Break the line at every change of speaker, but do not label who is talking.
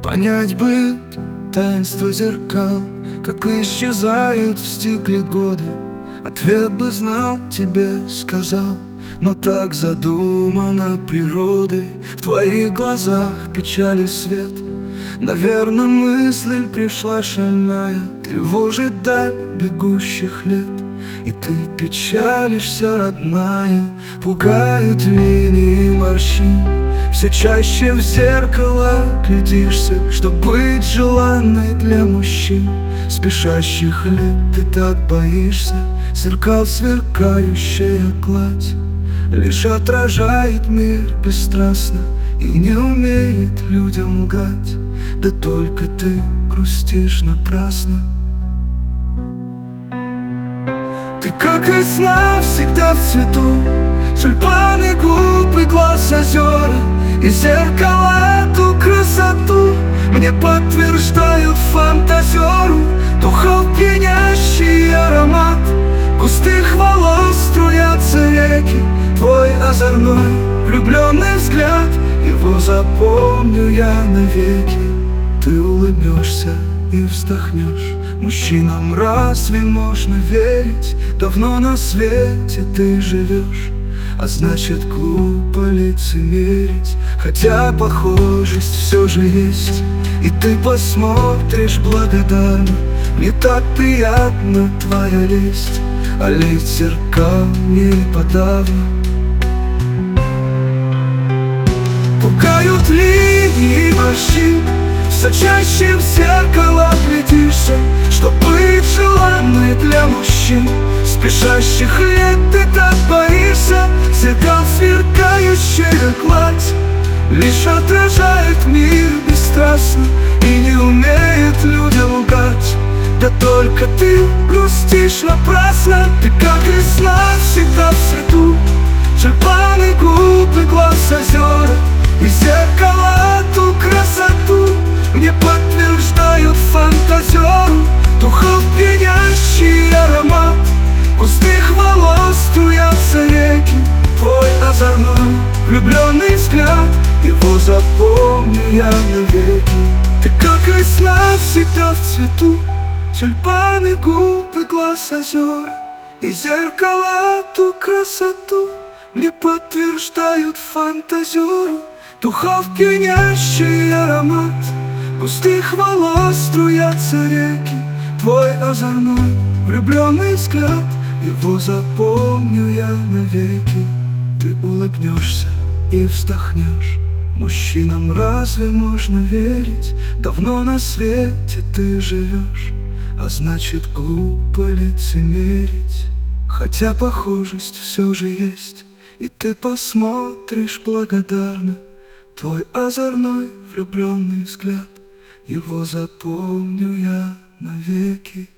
Понять бы таинство зеркал, как исчезают в стекле годы. Ответ бы знал, тебе сказал, но так задумано природой. В твоих глазах печали свет. Наверно, мысль пришла шальная, тревожит даль бегущих лет. И ты печалишься, родная, пугают линии морщин. Все чаще в зеркало глядишься, чтоб быть желанной для мужчин. Спешащих лет ты так боишься, зеркал сверкающая гладь лишь отражает мир бесстрастно и не умеет людям лгать. Да только ты грустишь напрасно. Ты, как весна, всегда в цвету, тюльпаны, губ и глаз озера. И зеркала эту красоту мне подтверждают фантазеру. Духов пьянящий аромат, густых волос струятся реки. Твой озорной влюбленный взгляд, его запомню я навеки. Ты улыбнешься и вздохнешь. Мужчинам разве можно верить? Давно на свете ты живешь, а значит глупо лицемерить. Хотя похожесть все же есть, и ты посмотришь благодарно. Мне так приятна твоя лесть, а лесть зеркал не подавно. Пугают линии морщин, все чаще в зеркало глядишься, чтоб быть желанной для мужчин. Спешащих лет ты так боишься, зеркал сверкающая гладь лишь отражает мир бесстрастно и не умеет людям лгать. Да только ты грустишь напрасно. Ты, как весна, всегда в цвету, тюльпаны, губы, глаз озера. И зеркала ту красоту мне подтверждают фантазеру. Духов пьянящий аромат, густых волос струятся реки. Твой озорной влюбленный взгляд, его запомню я навеки. Ты, как весна, всегда в цвету, тюльпаны, губы, глаз озера. И зеркала ту красоту мне подтверждают фантазеру. Духов пьянящий аромат, густых волос струятся реки. Твой озорной влюбленный взгляд, его запомню я навеки. Ты улыбнешься и вздохнешь. Мужчинам разве можно верить? Давно на свете ты живешь, а значит глупо лицемерить. Хотя похожесть все же есть, и ты посмотришь благодарно. Твой озорной влюбленный взгляд, его запомню я навеки.